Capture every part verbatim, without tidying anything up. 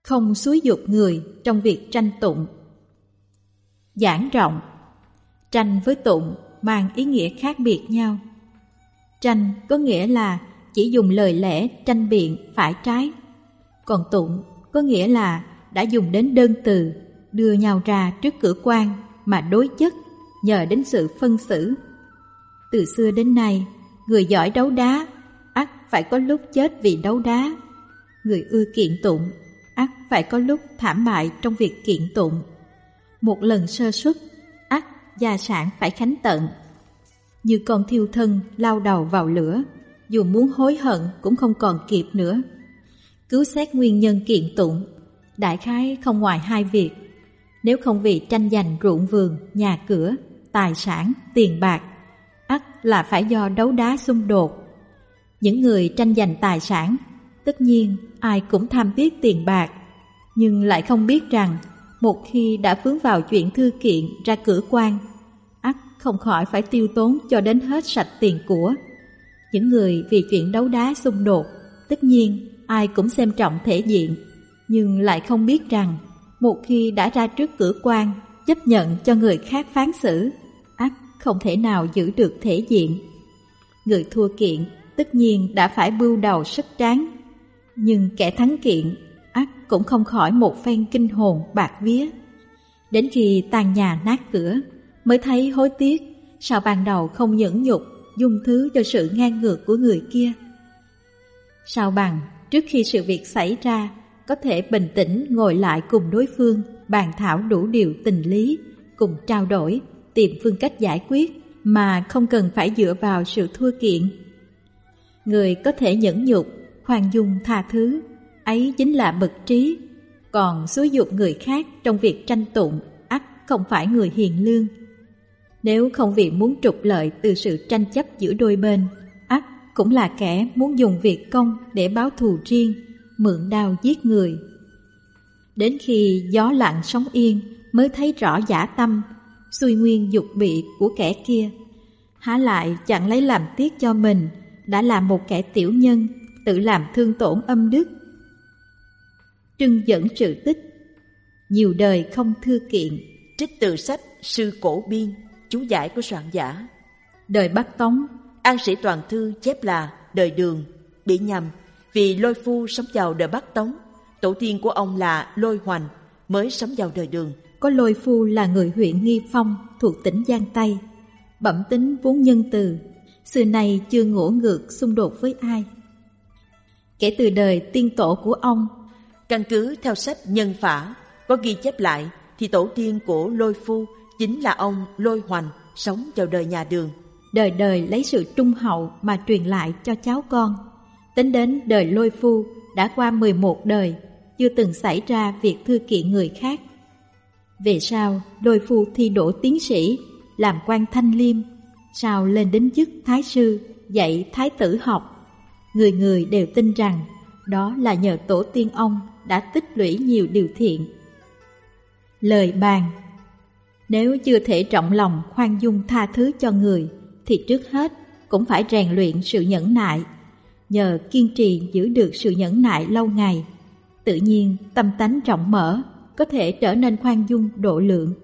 không xúi giục người trong việc tranh tụng. Giảng rộng. Tranh với tụng mang ý nghĩa khác biệt nhau. Tranh có nghĩa là chỉ dùng lời lẽ tranh biện phải trái, còn tụng có nghĩa là đã dùng đến đơn từ, đưa nhau ra trước cửa quan mà đối chất nhờ đến sự phân xử. Từ xưa đến nay, người giỏi đấu đá ắt phải có lúc chết vì đấu đá, người ưa kiện tụng ắt phải có lúc thảm bại trong việc kiện tụng. Một lần sơ suất ắt gia sản phải khánh tận. Như con thiêu thân lao đầu vào lửa, dù muốn hối hận cũng không còn kịp nữa. Cứu xét nguyên nhân kiện tụng, đại khái không ngoài hai việc. Nếu không vì tranh giành ruộng vườn, nhà cửa, tài sản, tiền bạc, ắt là phải do đấu đá xung đột. Những người tranh giành tài sản, tất nhiên ai cũng tham tiếc tiền bạc, nhưng lại không biết rằng một khi đã vướng vào chuyện thư kiện ra cửa quan, ắt không khỏi phải tiêu tốn cho đến hết sạch tiền của. Những người vì chuyện đấu đá xung đột, tất nhiên ai cũng xem trọng thể diện, nhưng lại không biết rằng một khi đã ra trước cửa quan chấp nhận cho người khác phán xử, ắt không thể nào giữ được thể diện. Người thua kiện tất nhiên đã phải bưu đầu sức tráng, nhưng kẻ thắng kiện ắt cũng không khỏi một phen kinh hồn bạc vía. Đến khi tan nhà nát cửa mới thấy hối tiếc, sao ban đầu không nhẫn nhục dung thứ cho sự ngang ngược của người kia. Sao bằng trước khi sự việc xảy ra có thể bình tĩnh ngồi lại cùng đối phương, bàn thảo đủ điều tình lý, cùng trao đổi, tìm phương cách giải quyết mà không cần phải dựa vào sự thua kiện. Người có thể nhẫn nhục, khoan dung tha thứ, ấy chính là bậc trí. Còn xúi giục người khác trong việc tranh tụng, ắt không phải người hiền lương. Nếu không vì muốn trục lợi từ sự tranh chấp giữa đôi bên, ắt cũng là kẻ muốn dùng việc công để báo thù riêng, mượn đao giết người. Đến khi gió lặng sóng yên mới thấy rõ dã tâm, xuôi nguyên dục bị của kẻ kia. Há lại chẳng lấy làm tiếc cho mình, đã là một kẻ tiểu nhân, tự làm thương tổn âm đức. Trưng dẫn sự tích. Nhiều đời không thư kiện. Trích từ sách Sư Cổ Biên, chú giải của soạn giả. Đời Bắc Tống. An Sĩ Toàn Thư chép là đời Đường, bị nhầm vì Lôi Phu sống vào đời Bắc Tống. Tổ tiên của ông là Lôi Hoành, mới sống vào đời Đường. Có Lôi Phu là người huyện Nghi Phong thuộc tỉnh Giang Tây, bẩm tính vốn nhân từ, xưa nay chưa ngỗ ngược xung đột với ai. Kể từ đời tiên tổ của ông, căn cứ theo sách Nhân Phả có ghi chép lại thì tổ tiên của Lôi Phu chính là ông Lôi Hoành, sống vào đời nhà Đường. Đời đời lấy sự trung hậu mà truyền lại cho cháu con. Tính đến đời Lôi Phu đã qua mười một đời, chưa từng xảy ra việc thư kiện người khác. Về sau, Lôi Phu thi đỗ tiến sĩ, làm quan Thanh Liêm, sau lên đến chức thái sư, dạy thái tử học. Người người đều tin rằng đó là nhờ tổ tiên ông đã tích lũy nhiều điều thiện. Lời bàn. Nếu chưa thể trọng lòng khoan dung tha thứ cho người, thì trước hết cũng phải rèn luyện sự nhẫn nại. Nhờ kiên trì giữ được sự nhẫn nại lâu ngày, tự nhiên tâm tánh rộng mở, có thể trở nên khoan dung độ lượng.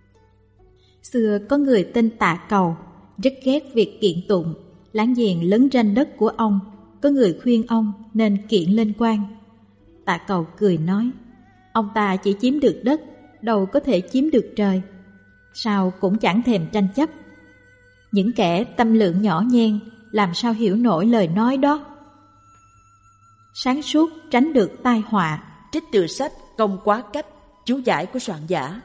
Xưa có người tên Tạ Cầu, rất ghét việc kiện tụng, láng giềng lấn tranh đất của ông. Có người khuyên ông nên kiện lên quan. Tạ Cầu cười nói, ông ta chỉ chiếm được đất, đâu có thể chiếm được trời. Sao cũng chẳng thèm tranh chấp. Những kẻ tâm lượng nhỏ nhen làm sao hiểu nổi lời nói đó. Sáng suốt tránh được tai họa. Trích từ sách Công Quá Cách, chú giải của soạn giả.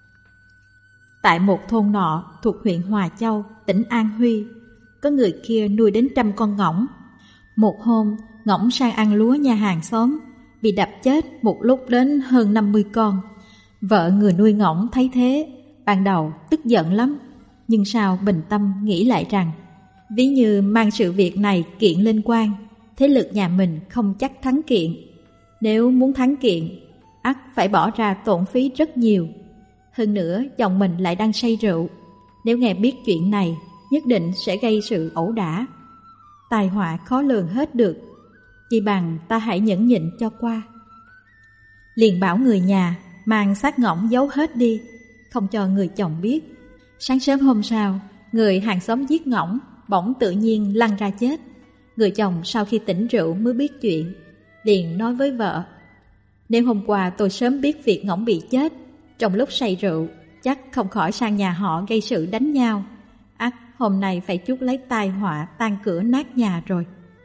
Tại một thôn nọ thuộc huyện Hòa Châu, tỉnh An Huy, có người kia nuôi đến trăm con ngỗng. Một hôm, ngỗng sang ăn lúa nhà hàng xóm, bị đập chết một lúc đến hơn năm mươi con. Vợ người nuôi ngỗng thấy thế, ban đầu tức giận lắm, nhưng sau bình tâm nghĩ lại rằng, ví như mang sự việc này kiện lên quan, thế lực nhà mình không chắc thắng kiện. Nếu muốn thắng kiện, ắt phải bỏ ra tổn phí rất nhiều. Hơn nữa chồng mình lại đang say rượu, nếu nghe biết chuyện này nhất định sẽ gây sự ẩu đả. Tai họa khó lường hết được, chỉ bằng ta hãy nhẫn nhịn cho qua. liền bảo người nhà mang xác ngỗng giấu hết đi, không cho người chồng biết. Sáng sớm hôm sau, người hàng xóm giết ngỗng bỗng tự nhiên lăn ra chết. Người chồng sau khi tỉnh rượu mới biết chuyện, liền nói với vợ: nếu hôm qua tôi sớm biết việc ngỗng bị chết, trong lúc say rượu chắc không khỏi sang nhà họ gây sự đánh nhau, ắt hôm nay phải chuốc lấy tai họa tan cửa nát nhà rồi.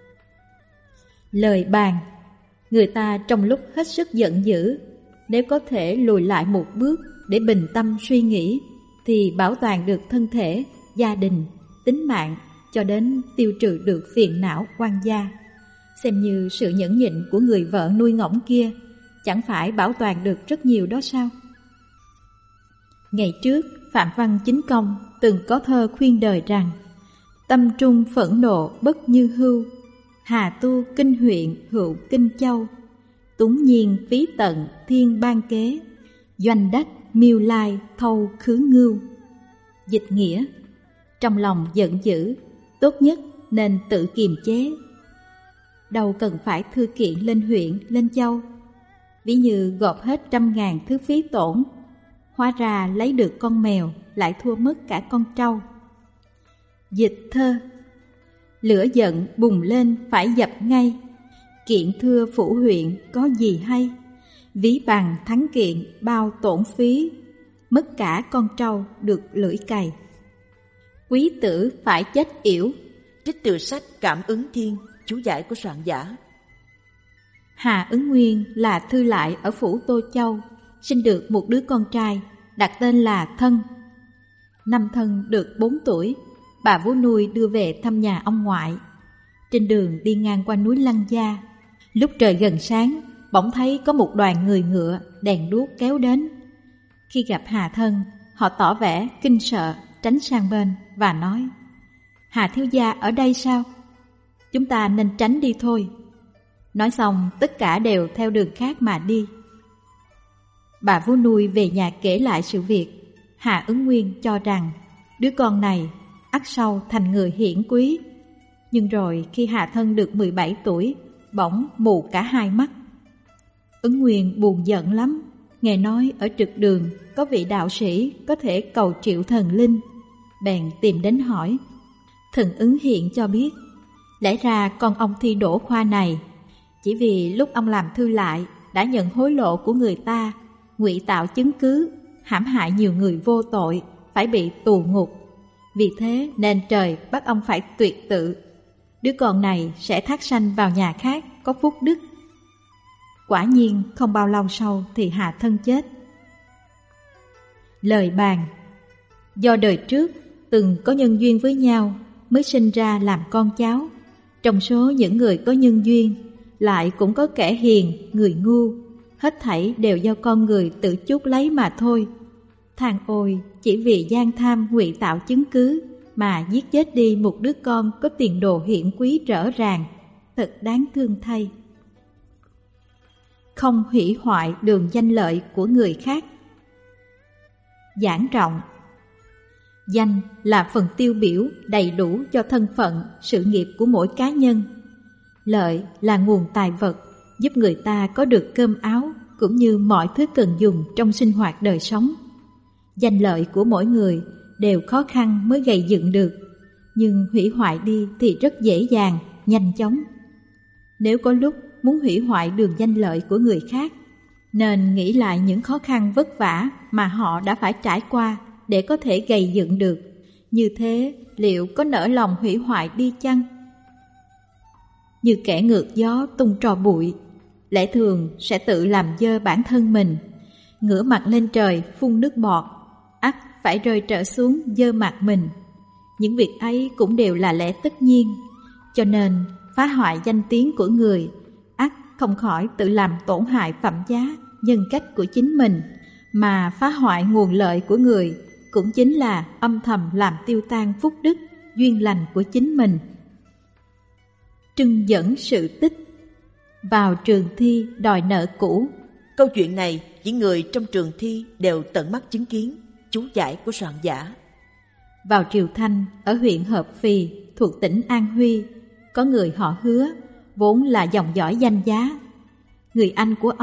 Lời bàn: người ta trong lúc hết sức giận dữ, nếu có thể lùi lại một bước để bình tâm suy nghĩ, thì bảo toàn được thân thể, gia đình, tính mạng, cho đến tiêu trừ được phiền não oan gia. Xem như sự nhẫn nhịn của người vợ nuôi ngỗng kia, chẳng phải bảo toàn được rất nhiều đó sao? Ngày trước, Phạm Văn Chính Công từng có thơ khuyên đời rằng: tâm trung phẫn nộ bất như hưu, hà tu kinh huyện hữu kinh châu, túng nhiên phí tận thiên ban kế, doanh đách miêu lai thâu khứ ngưu. Dịch nghĩa: trong lòng giận dữ, tốt nhất nên tự kiềm chế, đâu cần phải thư kiện lên huyện, lên châu. Ví như gộp hết trăm ngàn thứ phí tổn, hóa ra lấy được con mèo lại thua mất cả con trâu. Dịch thơ: lửa giận bùng lên phải dập ngay, kiện thưa phủ huyện có gì hay, ví bằng thắng kiện bao tổn phí, mất cả con trâu được lưỡi cày. Quý tử phải chết yểu. Trích từ sách Cảm ứng Thiên, chú giải của soạn giả. Hà Ứng Nguyên là thư lại ở phủ Tô Châu, sinh được một đứa con trai, đặt tên là Thân. Năm Thân được bốn tuổi, bà vú nuôi đưa về thăm nhà ông ngoại. Trên đường đi ngang qua núi Lăng Gia, lúc trời gần sáng, bỗng thấy có một đoàn người ngựa, đèn đuốc kéo đến. Khi gặp Hà Thân, họ tỏ vẻ kinh sợ, tránh sang bên và nói: Hà thiếu gia ở đây sao? Chúng ta nên tránh đi thôi. Nói xong tất cả đều theo đường khác mà đi. Bà vú nuôi về nhà kể lại sự việc. Hà Ứng Nguyên cho rằng đứa con này ắt sau thành người hiển quý. Nhưng rồi khi Hà Thân được mười bảy tuổi, bỗng mù cả hai mắt. Ứng Nguyên buồn giận lắm, nghe nói ở trực đường có vị đạo sĩ có thể cầu triệu thần linh, bèn tìm đến hỏi. Thần Ứng hiện cho biết, lẽ ra con ông thi đỗ khoa này, chỉ vì lúc ông làm thư lại đã nhận hối lộ của người ta, ngụy tạo chứng cứ, hãm hại nhiều người vô tội, phải bị tù ngục. Vì thế nên trời bắt ông phải tuyệt tự. Đứa con này sẽ thác sanh vào nhà khác có phúc đức. Quả nhiên không bao lâu sau thì Hà Thân chết. Lời bàn: do đời trước từng có nhân duyên với nhau mới sinh ra làm con cháu. Trong số những người có nhân duyên, lại cũng có kẻ hiền, người ngu. Hết thảy đều do con người tự chuốc lấy mà thôi. Than ôi, chỉ vì gian tham ngụy tạo chứng cứ mà giết chết đi một đứa con có tiền đồ hiển quý rõ ràng, thật đáng thương thay. Không hủy hoại đường danh lợi của người khác. Giảng trọng: danh là phần tiêu biểu đầy đủ cho thân phận, sự nghiệp của mỗi cá nhân. Lợi là nguồn tài vật giúp người ta có được cơm áo cũng như mọi thứ cần dùng trong sinh hoạt đời sống. Danh lợi của mỗi người đều khó khăn mới gây dựng được, nhưng hủy hoại đi thì rất dễ dàng, nhanh chóng. Nếu có lúc muốn hủy hoại đường danh lợi của người khác, nên nghĩ lại những khó khăn vất vả mà họ đã phải trải qua để có thể gây dựng được. Như thế liệu có nỡ lòng hủy hoại đi chăng? Như kẻ ngược gió tung trò bụi, lẽ thường sẽ tự làm dơ bản thân mình. Ngửa mặt lên trời phun nước bọt, ắt phải rơi trở xuống dơ mặt mình. Những việc ấy cũng đều là lẽ tất nhiên. Cho nên phá hoại danh tiếng của người, ắt không khỏi tự làm tổn hại phẩm giá, nhân cách của chính mình. Mà phá hoại nguồn lợi của người cũng chính là âm thầm làm tiêu tan phúc đức, duyên lành của chính mình. Trưng dẫn sự tích: vào trường thi đòi nợ cũ. Câu chuyện này những người trong trường thi đều tận mắt chứng kiến, chú giải của soạn giả. Vào Triều Thanh ở huyện Hợp Phì thuộc tỉnh An Huy, có người họ Hứa, vốn là dòng dõi danh giá. Người anh của ông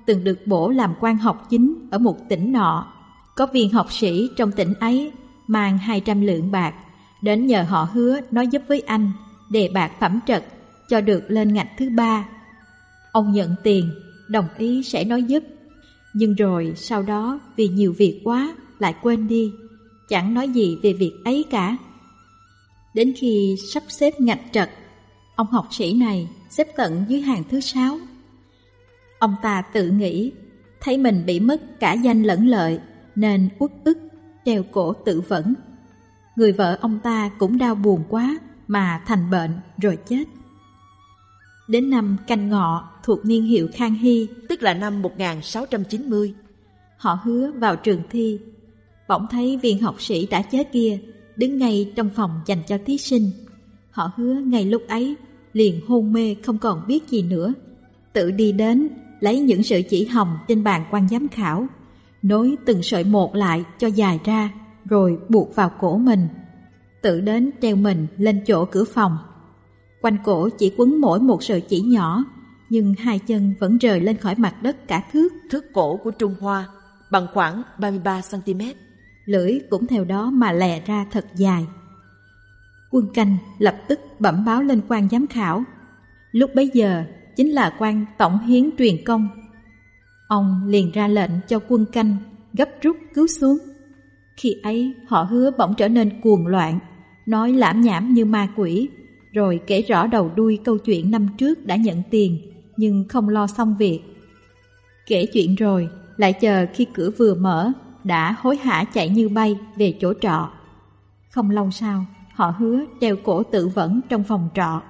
từng được bổ làm quan học chính ở một tỉnh nọ. Có viên học sĩ trong tỉnh ấy mang hai trăm lượng bạc đến nhờ họ Hứa nói giúp với anh đề bạt phẩm trật cho được lên ngạch thứ ba. Ông nhận tiền, đồng ý sẽ nói giúp, nhưng rồi sau đó vì nhiều việc quá lại quên đi, chẳng nói gì về việc ấy cả. Đến khi sắp xếp ngạch trật, ông học sĩ này xếp tận dưới hàng thứ sáu. Ông ta tự nghĩ thấy mình bị mất cả danh lẫn lợi nên uất ức treo cổ tự vẫn. Người vợ ông ta cũng đau buồn quá mà thành bệnh rồi chết. Đến năm Canh Ngọ thuộc niên hiệu Khang Hy, tức là năm một nghìn sáu trăm chín mươi, họ Hứa vào trường thi, bỗng thấy viên học sĩ đã chết kia đứng ngay trong phòng dành cho thí sinh. Họ Hứa ngay lúc ấy liền hôn mê không còn biết gì nữa, tự đi đến lấy những sợi chỉ hồng trên bàn quan giám khảo, nối từng sợi một lại cho dài ra rồi buộc vào cổ mình, tự đến treo mình lên chỗ cửa phòng. Quanh cổ chỉ quấn mỗi một sợi chỉ nhỏ, nhưng hai chân vẫn rời lên khỏi mặt đất cả thước. Thước cổ của Trung Hoa bằng khoảng ba mươi ba xăng ti mét. Lưỡi cũng theo đó mà lè ra thật dài. Quân canh lập tức bẩm báo lên quan giám khảo. Lúc bấy giờ chính là quan tổng hiến truyền công. Ông liền ra lệnh cho quân canh gấp rút cứu xuống. Khi ấy họ Hứa bỗng trở nên cuồng loạn, nói lảm nhảm như ma quỷ, rồi kể rõ đầu đuôi câu chuyện năm trước đã nhận tiền nhưng không lo xong việc. Kể chuyện rồi lại chờ khi cửa vừa mở đã hối hả chạy như bay về chỗ trọ. Không lâu sau họ Hứa treo cổ tự vẫn trong phòng trọ.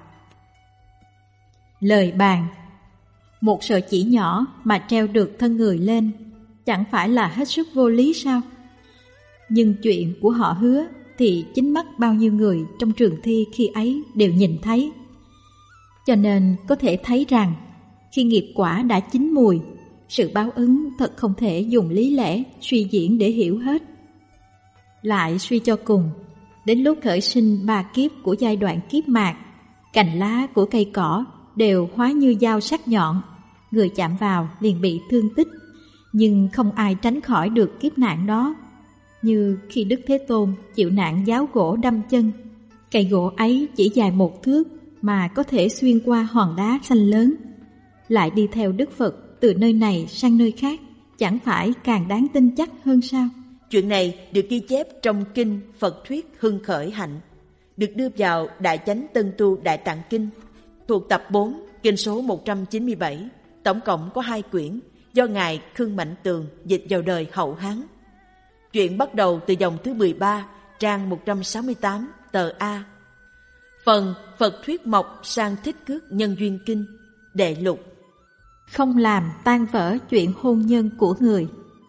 Lời bàn: một sợi chỉ nhỏ mà treo được thân người lên, chẳng phải là hết sức vô lý sao? Nhưng chuyện của họ Hứa thì chính mắt bao nhiêu người trong trường thi khi ấy đều nhìn thấy. Cho nên có thể thấy rằng khi nghiệp quả đã chín mùi, sự báo ứng thật không thể dùng lý lẽ suy diễn để hiểu hết. Lại suy cho cùng, đến lúc khởi sinh ba kiếp của giai đoạn kiếp mạt, cành lá của cây cỏ đều hóa như dao sắc nhọn, người chạm vào liền bị thương tích, nhưng không ai tránh khỏi được kiếp nạn đó. Như khi Đức Thế Tôn chịu nạn giáo gỗ đâm chân, cây gỗ ấy chỉ dài một thước mà có thể xuyên qua hòn đá xanh lớn. Lại đi theo Đức Phật từ nơi này sang nơi khác, chẳng phải càng đáng tin chắc hơn sao? Chuyện này được ghi chép trong kinh Phật Thuyết Hưng Khởi Hạnh, được đưa vào Đại Chánh Tân Tu Đại Tạng Kinh, thuộc tập bốn, kinh số một trăm chín mươi bảy, tổng cộng có hai quyển, do Ngài Khương Mạnh Tường dịch vào đời Hậu Hán. Chuyện bắt đầu từ dòng thứ mười ba, trang một trăm sáu mươi tám, tờ A. Phần Phật Thuyết Mộc sang Thích Cước Nhân Duyên Kinh, đệ lục. Không làm tan vỡ chuyện hôn nhân của người.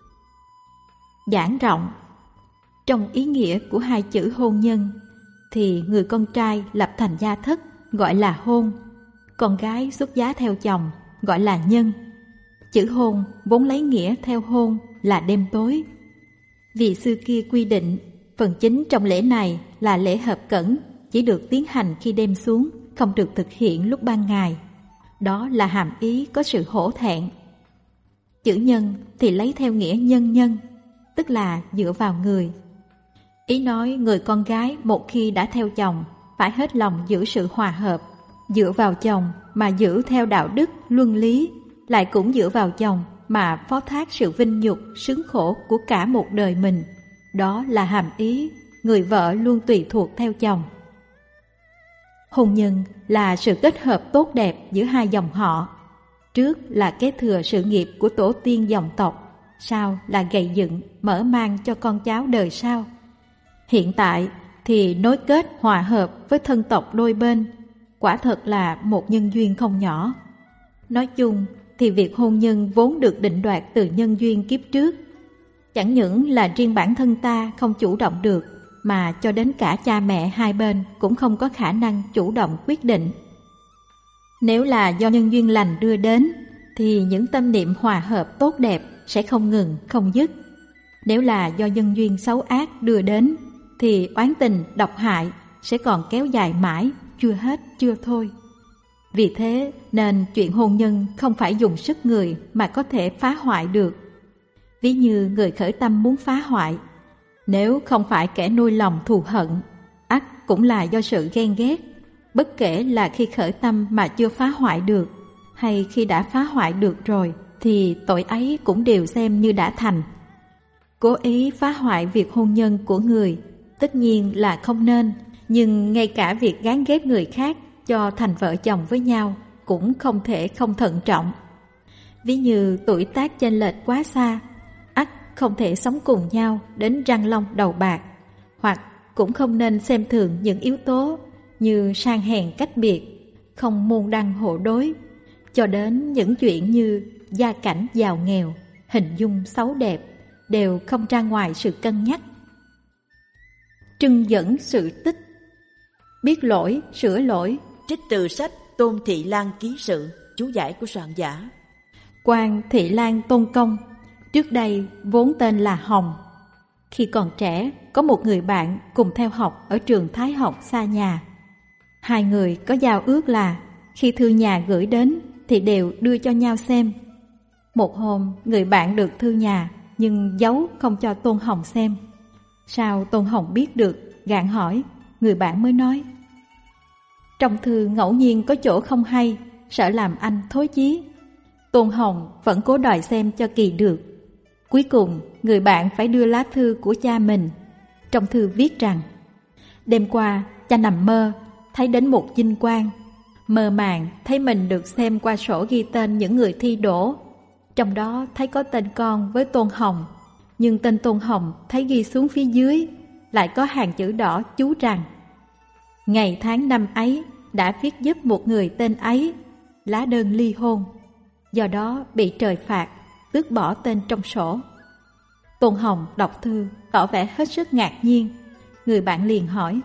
Giảng rộng. Trong ý nghĩa của hai chữ hôn nhân thì người con trai lập thành gia thất gọi là hôn, con gái xuất giá theo chồng gọi là nhân. Chữ hôn vốn lấy nghĩa theo hôn là đêm tối. Vì xưa kia quy định phần chính trong lễ này là lễ hợp cẩn, chỉ được tiến hành khi đêm xuống, không được thực hiện lúc ban ngày. Đó là hàm ý có sự hổ thẹn. Chữ nhân thì lấy theo nghĩa nhân nhân, tức là dựa vào người. Ý nói người con gái một khi đã theo chồng phải hết lòng giữ sự hòa hợp, dựa vào chồng mà giữ theo đạo đức, luân lý, lại cũng dựa vào chồng mà phó thác sự vinh nhục, sướng khổ của cả một đời mình. Đó là hàm ý người vợ luôn tùy thuộc theo chồng. Hôn nhân là sự kết hợp tốt đẹp giữa hai dòng họ. Trước là kế thừa sự nghiệp của tổ tiên dòng tộc, sau là gầy dựng, mở mang cho con cháu đời sau. Hiện tại thì nối kết hòa hợp với thân tộc đôi bên, quả thật là một nhân duyên không nhỏ. Nói chung thì việc hôn nhân vốn được định đoạt từ nhân duyên kiếp trước. Chẳng những là riêng bản thân ta không chủ động được, mà cho đến cả cha mẹ hai bên cũng không có khả năng chủ động quyết định. Nếu là do nhân duyên lành đưa đến, thì những tâm niệm hòa hợp tốt đẹp sẽ không ngừng, không dứt. Nếu là do nhân duyên xấu ác đưa đến, thì oán tình, độc hại sẽ còn kéo dài mãi, chưa hết, chưa thôi. Vì thế nên chuyện hôn nhân không phải dùng sức người mà có thể phá hoại được. Ví như người khởi tâm muốn phá hoại, nếu không phải kẻ nuôi lòng thù hận, ắt cũng là do sự ghen ghét, bất kể là khi khởi tâm mà chưa phá hoại được, hay khi đã phá hoại được rồi, thì tội ấy cũng đều xem như đã thành. Cố ý phá hoại việc hôn nhân của người, tất nhiên là không nên, nhưng ngay cả việc gán ghép người khác cho thành vợ chồng với nhau cũng không thể không thận trọng. Ví như tuổi tác chênh lệch quá xa, ắt không thể sống cùng nhau đến răng long đầu bạc, hoặc cũng không nên xem thường những yếu tố như sang hèn cách biệt, không môn đăng hộ đối, cho đến những chuyện như gia cảnh giàu nghèo, hình dung xấu đẹp đều không ra ngoài sự cân nhắc. Trưng dẫn sự tích. Biết lỗi, sửa lỗi. Trích từ sách Tôn Thị Lan ký sự, chú giải của soạn giả. Quan Thị Lan Tôn Công, trước đây vốn tên là Hồng. Khi còn trẻ, có một người bạn cùng theo học ở trường Thái học xa nhà. Hai người có giao ước là khi thư nhà gửi đến thì đều đưa cho nhau xem. Một hôm, người bạn được thư nhà nhưng giấu không cho Tôn Hồng xem. Sao Tôn Hồng biết được, gạn hỏi, người bạn mới nói: trong thư ngẫu nhiên có chỗ không hay, sợ làm anh thối chí. Tôn Hồng vẫn cố đòi xem cho kỳ được. Cuối cùng, người bạn phải đưa lá thư của cha mình. Trong thư viết rằng: đêm qua, cha nằm mơ, thấy đến một vinh quang. Mơ màng thấy mình được xem qua sổ ghi tên những người thi đỗ. Trong đó thấy có tên con với Tôn Hồng, nhưng tên Tôn Hồng thấy ghi xuống phía dưới lại có hàng chữ đỏ chú rằng: ngày tháng năm ấy đã viết giúp một người tên ấy lá đơn ly hôn, do đó bị trời phạt, tước bỏ tên trong sổ. Tôn Hồng đọc thư tỏ vẻ hết sức ngạc nhiên. Người bạn liền hỏi: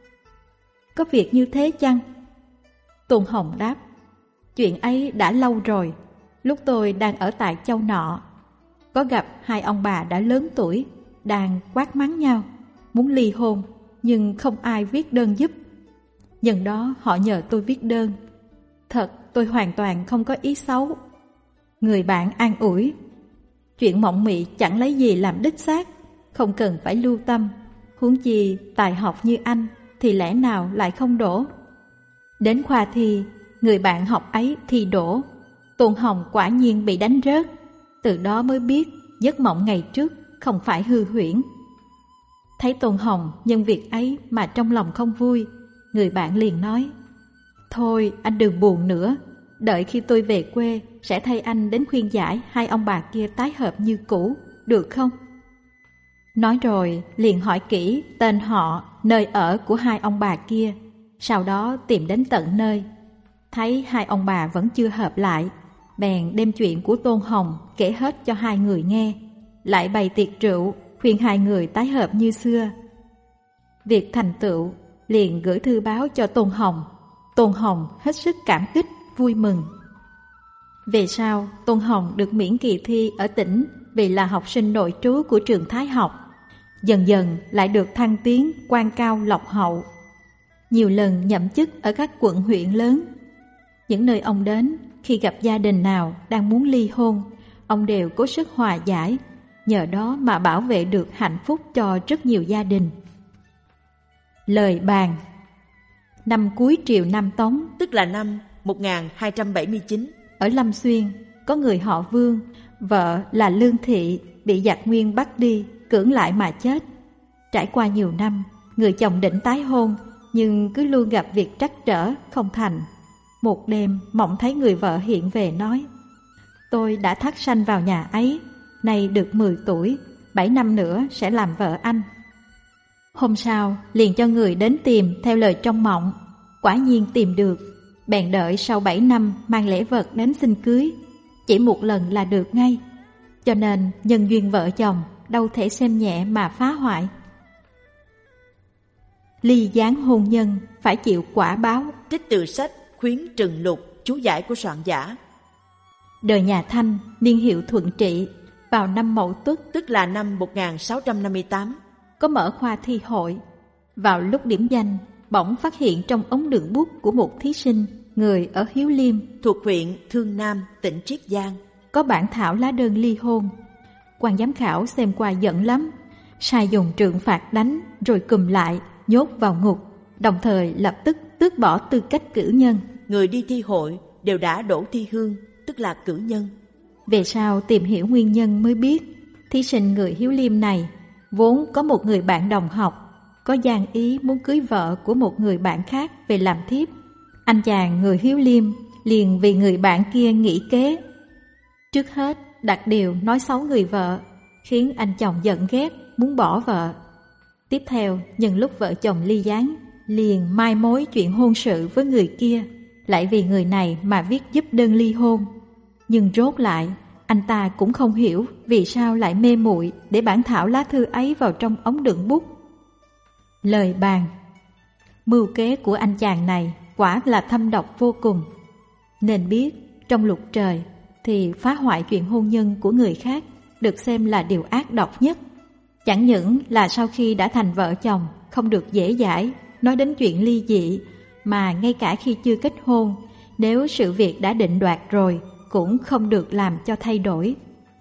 có việc như thế chăng? Tôn Hồng đáp: chuyện ấy đã lâu rồi. Lúc tôi đang ở tại châu nọ, có gặp hai ông bà đã lớn tuổi đang quát mắng nhau, muốn ly hôn, nhưng không ai viết đơn giúp. Nhân đó họ nhờ tôi viết đơn. Thật tôi hoàn toàn không có ý xấu. Người bạn an ủi: chuyện mộng mị chẳng lấy gì làm đích xác, không cần phải lưu tâm. Huống chi tài học như anh thì lẽ nào lại không đổ. Đến khoa thi, người bạn học ấy thi đỗ. Tôn Hồng quả nhiên bị đánh rớt. Từ đó mới biết giấc mộng ngày trước không phải hư huyễn. Thấy Tôn Hồng nhân việc ấy mà trong lòng không vui, người bạn liền nói: thôi anh đừng buồn nữa, đợi khi tôi về quê sẽ thay anh đến khuyên giải hai ông bà kia tái hợp như cũ, được không? Nói rồi liền hỏi kỹ tên họ, nơi ở của hai ông bà kia. Sau đó tìm đến tận nơi, thấy hai ông bà vẫn chưa hợp lại, bèn đem chuyện của Tôn Hồng kể hết cho hai người nghe, lại bày tiệc rượu khuyên hai người tái hợp như xưa. Việc thành tựu, liền gửi thư báo cho Tôn Hồng. Tôn Hồng hết sức cảm kích, vui mừng. Về sau, Tôn Hồng được miễn kỳ thi ở tỉnh vì là học sinh nội trú của trường Thái học. Dần dần lại được thăng tiến quan cao lộc hậu, nhiều lần nhậm chức ở các quận huyện lớn. Những nơi ông đến, khi gặp gia đình nào đang muốn ly hôn, ông đều cố sức hòa giải, nhờ đó mà bảo vệ được hạnh phúc cho rất nhiều gia đình. Lời bàn. Năm cuối triều Nam Tống, tức là năm một nghìn hai trăm bảy mươi chín, ở Lâm Xuyên có người họ Vương, vợ là Lương Thị bị giặc Nguyên bắt đi, cưỡng lại mà chết. Trải qua nhiều năm, người chồng định tái hôn nhưng cứ luôn gặp việc trắc trở không thành. Một đêm mộng thấy người vợ hiện về nói: tôi đã thắt sanh vào nhà ấy, nay được mười tuổi, bảy năm nữa sẽ làm vợ anh. Hôm sau liền cho người đến tìm theo lời trong mộng. Quả nhiên tìm được, bèn đợi sau bảy năm mang lễ vật đến xin cưới. Chỉ một lần là được ngay, cho nên nhân duyên vợ chồng đâu thể xem nhẹ mà phá hoại. Ly gián hôn nhân phải chịu quả báo. Trích từ sách Khuyến Trừng Lục, chú giải của soạn giả. Đời nhà Thanh, niên hiệu Thuận Trị, vào năm Mậu Tuất, tức là năm một nghìn sáu trăm năm mươi tám, có mở khoa thi hội. Vào lúc điểm danh, bỗng phát hiện trong ống đựng bút của một thí sinh người ở Hiếu Liêm, thuộc huyện Thương Nam, tỉnh Triết Giang, có bản thảo lá đơn ly hôn. Quan giám khảo xem qua giận lắm, sai dùng trượng phạt đánh rồi cùm lại, nhốt vào ngục, đồng thời lập tức tước bỏ tư cách cử nhân. Người đi thi hội đều đã đổ thi hương, tức là cử nhân. Về sau tìm hiểu nguyên nhân mới biết, thí sinh người Hiếu Liêm này vốn có một người bạn đồng học, có gian ý muốn cưới vợ của một người bạn khác về làm thiếp. Anh chàng người Hiếu Liêm liền vì người bạn kia nghĩ kế. Trước hết đặt điều nói xấu người vợ, khiến anh chồng giận ghét, muốn bỏ vợ. Tiếp theo, nhân lúc vợ chồng ly gián, liền mai mối chuyện hôn sự với người kia, lại vì người này mà viết giúp đơn ly hôn. Nhưng rốt lại, anh ta cũng không hiểu vì sao lại mê muội để bản thảo lá thư ấy vào trong ống đựng bút. Lời bàn. Mưu kế của anh chàng này quả là thâm độc vô cùng. Nên biết, trong luật trời thì phá hoại chuyện hôn nhân của người khác được xem là điều ác độc nhất. Chẳng những là sau khi đã thành vợ chồng không được dễ dãi nói đến chuyện ly dị, mà ngay cả khi chưa kết hôn, nếu sự việc đã định đoạt rồi cũng không được làm cho thay đổi.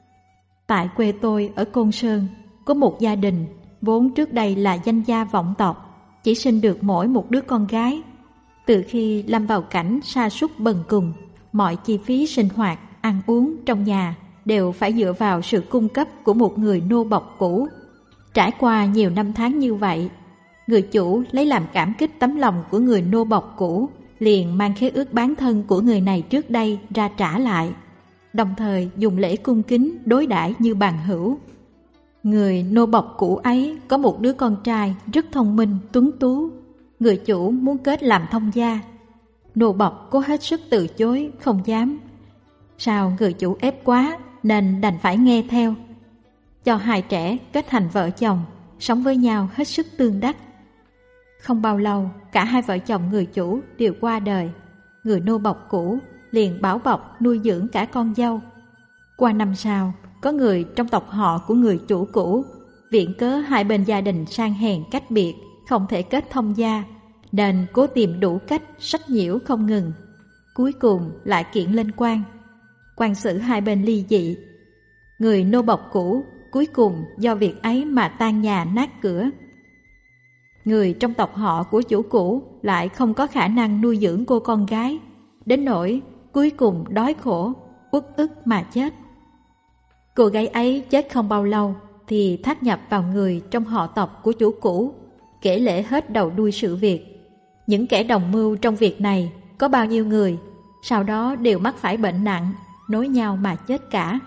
Tại quê tôi ở Côn Sơn, có một gia đình vốn trước đây là danh gia vọng tộc, chỉ sinh được mỗi một đứa con gái. Từ khi lâm vào cảnh sa sút bần cùng, mọi chi phí sinh hoạt, ăn uống trong nhà đều phải dựa vào sự cung cấp của một người nô bộc cũ. Trải qua nhiều năm tháng như vậy, người chủ lấy làm cảm kích tấm lòng của người nô bộc cũ, liền mang khế ước bán thân của người này trước đây ra trả lại, đồng thời dùng lễ cung kính đối đãi như bằng hữu. Người nô bộc cũ ấy có một đứa con trai rất thông minh, tuấn tú. Người chủ muốn kết làm thông gia. Nô bộc cố hết sức từ chối, không dám. Sao người chủ ép quá nên đành phải nghe theo, cho hai trẻ kết thành vợ chồng, sống với nhau hết sức tương đắc. Không bao lâu, cả hai vợ chồng người chủ đều qua đời. Người nô bộc cũ liền bảo bọc nuôi dưỡng cả con dâu. Qua năm sau, có người trong tộc họ của người chủ cũ viện cớ hai bên gia đình sang hèn cách biệt, không thể kết thông gia, nên cố tìm đủ cách sách nhiễu không ngừng. Cuối cùng lại kiện lên quan. Quan xử hai bên ly dị. Người nô bộc cũ cuối cùng do việc ấy mà tan nhà nát cửa. Người trong tộc họ của chủ cũ lại không có khả năng nuôi dưỡng cô con gái, đến nỗi cuối cùng đói khổ, uất ức mà chết. Cô gái ấy chết không bao lâu thì thác nhập vào người trong họ tộc của chủ cũ, kể lể hết đầu đuôi sự việc. Những kẻ đồng mưu trong việc này có bao nhiêu người, sau đó đều mắc phải bệnh nặng, nối nhau mà chết cả.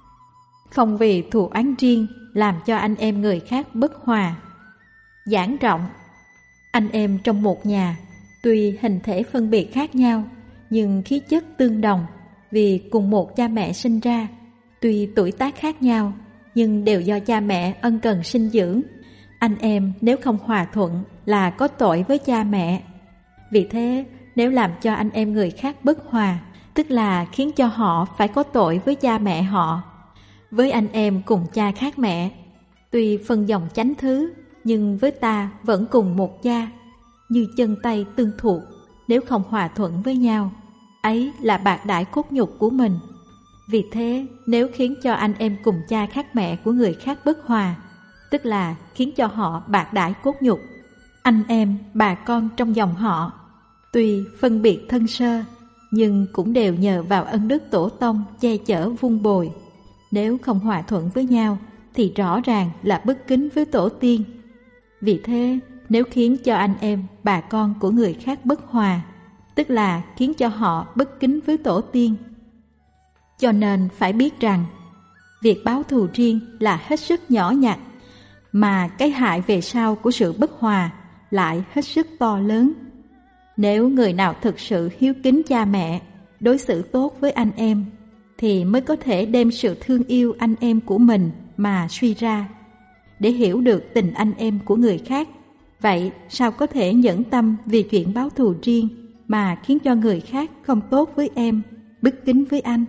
Không vì thù oán riêng làm cho anh em người khác bất hòa. Giảng rộng. Anh em trong một nhà, tuy hình thể phân biệt khác nhau, nhưng khí chất tương đồng vì cùng một cha mẹ sinh ra. Tuy tuổi tác khác nhau, nhưng đều do cha mẹ ân cần sinh dưỡng. Anh em nếu không hòa thuận là có tội với cha mẹ. Vì thế, nếu làm cho anh em người khác bất hòa, tức là khiến cho họ phải có tội với cha mẹ họ. Với anh em cùng cha khác mẹ, tuy phân dòng chánh thứ, nhưng với ta vẫn cùng một cha, như chân tay tương thuộc. Nếu không hòa thuận với nhau, ấy là bạc đãi cốt nhục của mình. Vì thế, nếu khiến cho anh em cùng cha khác mẹ của người khác bất hòa, tức là khiến cho họ bạc đãi cốt nhục. Anh em, bà con trong dòng họ, tuy phân biệt thân sơ, nhưng cũng đều nhờ vào ân đức tổ tông che chở vun bồi. Nếu không hòa thuận với nhau, thì rõ ràng là bất kính với tổ tiên. Vì thế, nếu khiến cho anh em, bà con của người khác bất hòa, tức là khiến cho họ bất kính với tổ tiên. Cho nên phải biết rằng, việc báo thù riêng là hết sức nhỏ nhặt, mà cái hại về sau của sự bất hòa lại hết sức to lớn. Nếu người nào thực sự hiếu kính cha mẹ, đối xử tốt với anh em, thì mới có thể đem sự thương yêu anh em của mình mà suy ra, để hiểu được tình anh em của người khác. Vậy sao có thể nhẫn tâm vì chuyện báo thù riêng mà khiến cho người khác không tốt với em, bất kính với anh?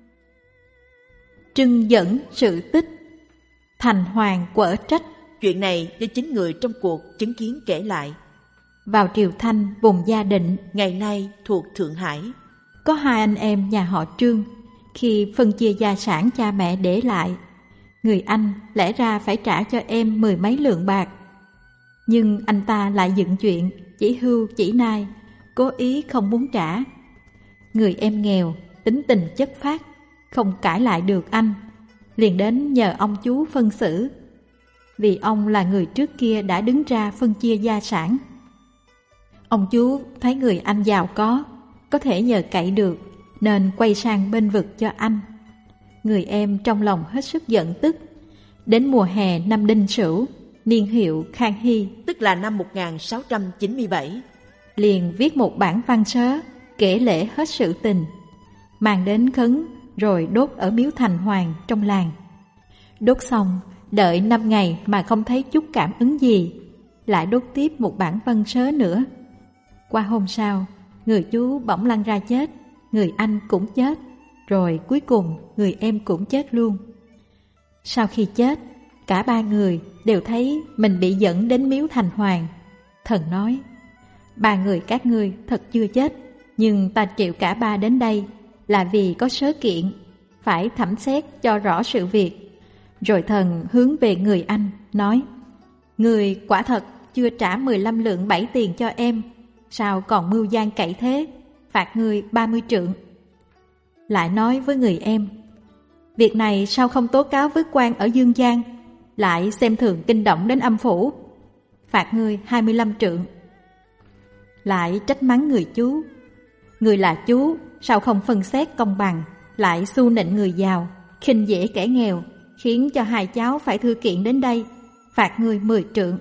Trưng dẫn sự tích. Thành hoàng quở trách. Chuyện này do chính người trong cuộc chứng kiến kể lại. vào triều Thanh vùng Gia Định, ngày nay thuộc Thượng Hải. Có hai anh em nhà họ Trương. Khi phân chia gia sản cha mẹ để lại, người anh lẽ ra phải trả cho em mười mấy lượng bạc. Nhưng anh ta lại dựng chuyện chỉ hưu chỉ nai, cố ý không muốn trả. Người em nghèo, tính tình chất phác, không cãi lại được anh, liền đến nhờ ông chú phân xử. Vì ông là người trước kia đã đứng ra phân chia gia sản. Ông chú thấy người anh giàu có, có thể nhờ cậy được, nên quay sang bên vực cho anh. Người em trong lòng hết sức giận tức. Đến mùa hè năm Đinh Sửu, niên hiệu Khang Hy, tức là năm một nghìn sáu trăm chín mươi bảy, liền viết một bản văn sớ kể lể hết sự tình, mang đến khấn rồi đốt ở miếu Thành Hoàng trong làng. Đốt xong, đợi năm ngày mà không thấy chút cảm ứng gì, lại đốt tiếp một bản văn sớ nữa. Qua hôm sau, người chú bỗng lăn ra chết, người anh cũng chết, rồi cuối cùng người em cũng chết luôn. Sau khi chết, cả ba người đều thấy mình bị dẫn đến miếu Thành Hoàng. Thần nói, ba người các ngươi thật chưa chết, nhưng ta triệu cả ba đến đây là vì có sớ kiện, phải thẩm xét cho rõ sự việc. Rồi thần hướng về người anh, nói, người quả thật chưa trả mười lăm lượng bảy tiền cho em, sao còn mưu gian cậy thế, phạt người ba mươi trượng. Lại nói với người em, việc này sao không tố cáo với quan ở Dương Giang, lại xem thường kinh động đến âm phủ, phạt người hai mươi lăm trượng. Lại trách mắng người chú, người là chú, sao không phân xét công bằng, lại xu nịnh người giàu, khinh dễ kẻ nghèo, khiến cho hai cháu phải thư kiện đến đây, phạt người mười trượng.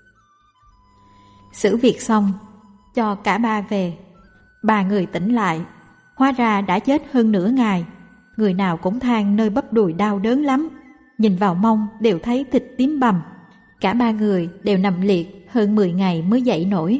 Xử việc xong, cho cả ba về. Ba người tỉnh lại, hóa ra đã chết hơn nửa ngày. Người nào cũng than nơi bắp đùi đau đớn lắm, nhìn vào mông đều thấy thịt tím bầm. Cả ba người đều nằm liệt hơn mười ngày mới dậy nổi.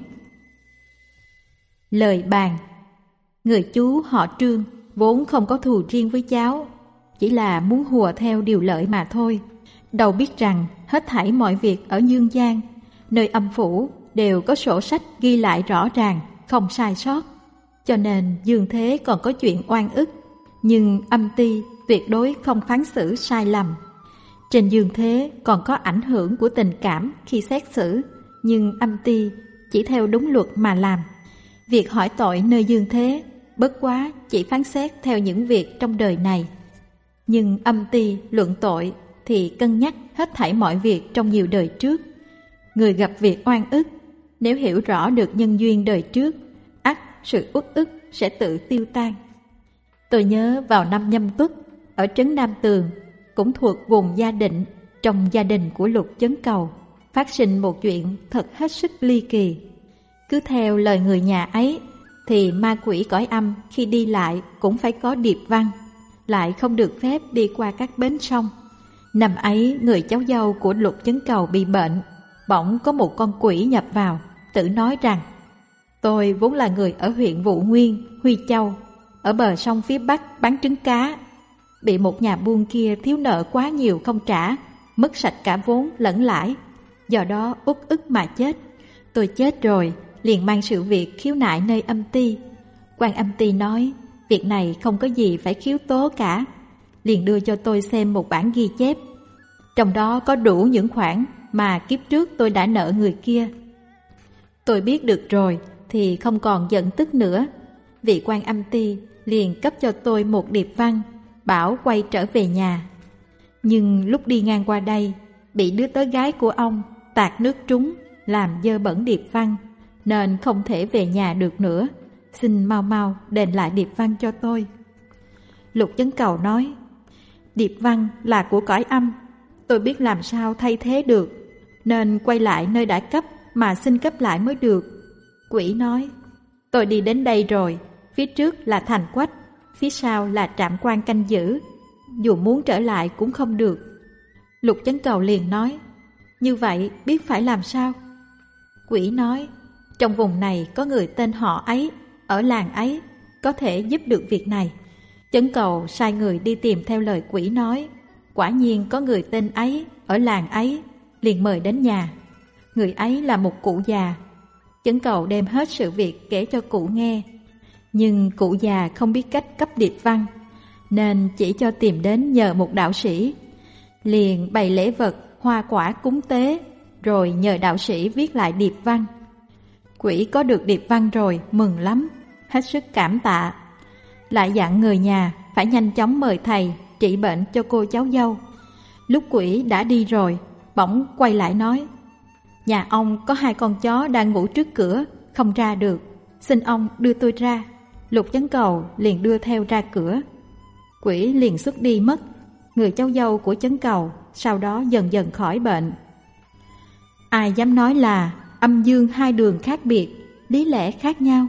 Lời bàn. Người chú họ Trương vốn không có thù riêng với cháu, chỉ là muốn hùa theo điều lợi mà thôi. Đâu biết rằng hết thảy mọi việc ở Dương Giang, nơi âm phủ, đều có sổ sách ghi lại rõ ràng, không sai sót. Cho nên dương thế còn có chuyện oan ức, nhưng âm ty tuyệt đối không phán xử sai lầm. Trên dương thế còn có ảnh hưởng của tình cảm khi xét xử, nhưng âm ty chỉ theo đúng luật mà làm. Việc hỏi tội nơi dương thế bất quá chỉ phán xét theo những việc trong đời này, nhưng âm ty luận tội thì cân nhắc hết thảy mọi việc trong nhiều đời trước. Người gặp việc oan ức, nếu hiểu rõ được nhân duyên đời trước, ắt sự uất ức sẽ tự tiêu tan. Tôi nhớ vào năm Nhâm Tuất, ở trấn Nam Tường, cũng thuộc vùng Gia Định, trong gia đình của Lục Chấn Cầu, phát sinh một chuyện thật hết sức ly kỳ. Cứ theo lời người nhà ấy, thì ma quỷ cõi âm khi đi lại cũng phải có điệp văn, lại không được phép đi qua các bến sông. Năm ấy, người cháu dâu của Lục Chấn Cầu bị bệnh, bỗng có một con quỷ nhập vào, tự nói rằng, tôi vốn là người ở huyện Vụ Nguyên, Huy Châu, ở bờ sông phía Bắc bán trứng cá. Bị một nhà buôn kia thiếu nợ quá nhiều không trả, mất sạch cả vốn lẫn lãi, do đó uất ức mà chết. Tôi chết rồi, liền mang sự việc khiếu nại nơi âm ty. Quan âm ty nói, việc này không có gì phải khiếu tố cả, liền đưa cho tôi xem một bản ghi chép. Trong đó có đủ những khoản mà kiếp trước tôi đã nợ người kia. Tôi biết được rồi thì không còn giận tức nữa. Vị quan âm ty liền cấp cho tôi một điệp văn, bảo quay trở về nhà. Nhưng lúc đi ngang qua đây, bị đứa tớ gái của ông tạt nước trúng, làm dơ bẩn điệp văn, nên không thể về nhà được nữa. Xin mau mau đền lại điệp văn cho tôi. Lục Chấn Cầu nói, điệp văn là của cõi âm, tôi biết làm sao thay thế được, nên quay lại nơi đã cấp mà xin cấp lại mới được. Quỷ nói, tôi đi đến đây rồi, phía trước là thành quách, phía sau là trạm quan canh giữ, dù muốn trở lại cũng không được. Lục Chấn Cầu liền nói, như vậy biết phải làm sao? Quỷ nói, trong vùng này có người tên họ ấy, ở làng ấy, có thể giúp được việc này. Chấn Cầu sai người đi tìm theo lời quỷ nói. Quả nhiên có người tên ấy, ở làng ấy, liền mời đến nhà. Người ấy là một cụ già, Chấn Cầu đem hết sự việc kể cho cụ nghe, nhưng cụ già không biết cách cấp điệp văn, nên chỉ cho tìm đến nhờ một đạo sĩ. Liền bày lễ vật, hoa quả cúng tế, rồi nhờ đạo sĩ viết lại điệp văn. Quỷ có được điệp văn rồi mừng lắm, hết sức cảm tạ. Lại dặn người nhà phải nhanh chóng mời thầy trị bệnh cho cô cháu dâu. Lúc quỷ đã đi rồi, bỗng quay lại nói: nhà ông có hai con chó đang ngủ trước cửa, không ra được, xin ông đưa tôi ra. Lục Chấn Cầu liền đưa theo ra cửa. Quỷ liền xuất đi mất. Người cháu dâu của Chấn Cầu sau đó dần dần khỏi bệnh. Ai dám nói là âm dương hai đường khác biệt, lý lẽ khác nhau.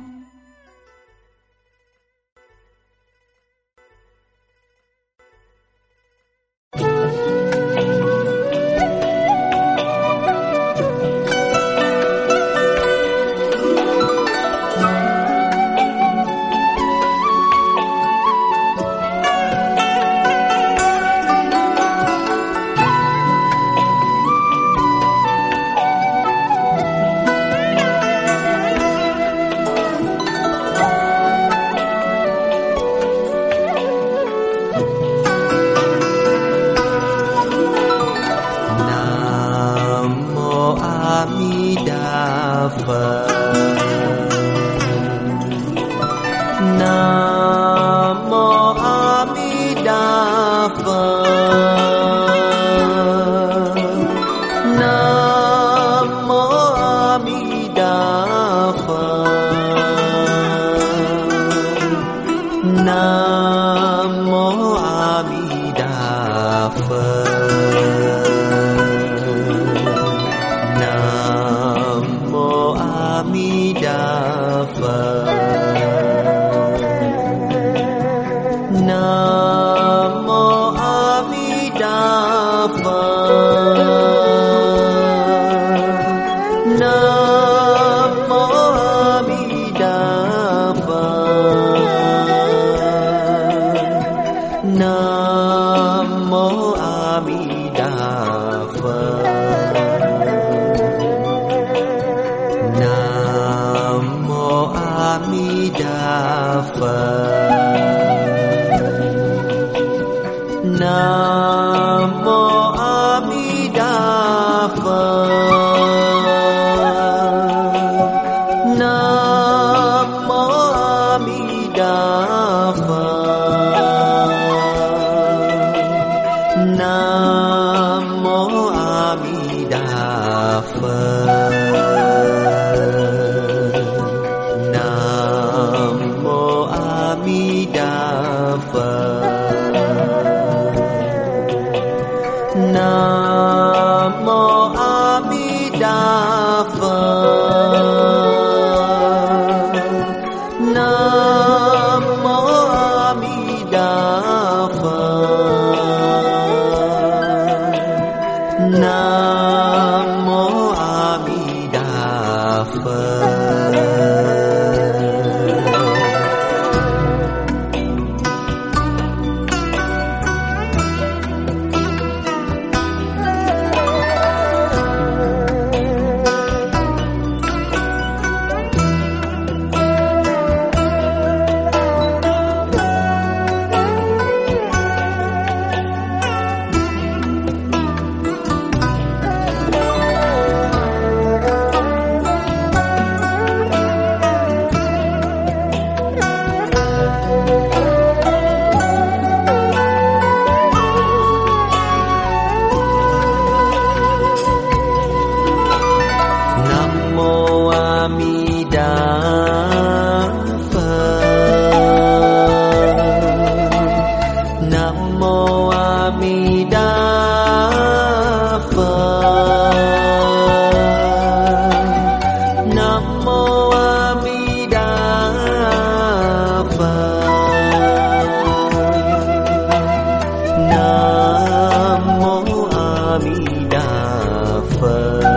Phật.